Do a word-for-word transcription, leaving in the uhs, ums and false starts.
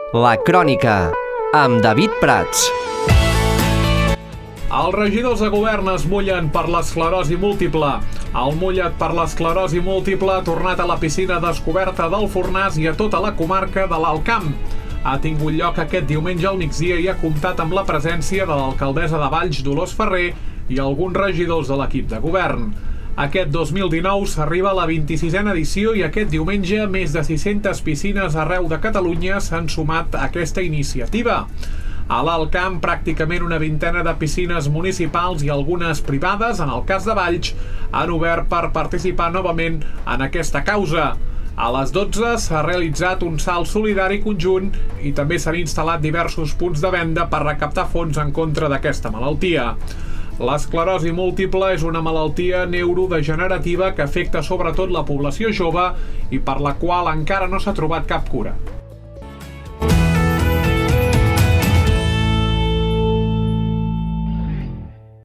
La Crònica, amb David Prats. Els regidors de govern es mullen per l'esclerosi múltiple. El mullet per l'esclerosi múltiple ha tornat a la piscina descoberta del Fornàs i a tota la comarca de l'Alt Camp. Ha tingut lloc aquest diumenge al migdia i ha comptat amb la presència de l'alcaldessa de Valls, Dolors Ferrer, i alguns regidors de l'equip de govern. Aquest dos mil dinou s'arriba a la vint-i-sisena edició i aquest diumenge més de sis-centes piscines arreu de Catalunya s'han sumat a aquesta iniciativa. A l'Alt Camp, pràcticament una vintena de piscines municipals i algunes privades, en el cas de Valls, han obert per participar novament en aquesta causa. A les dotze s'ha realitzat un salt solidari conjunt i també s'han instal·lat diversos punts de venda per recaptar fons en contra d'aquesta malaltia. L'esclerosi múltiple és una malaltia neurodegenerativa que afecta sobretot la població jove i per la qual encara no s'ha trobat cap cura.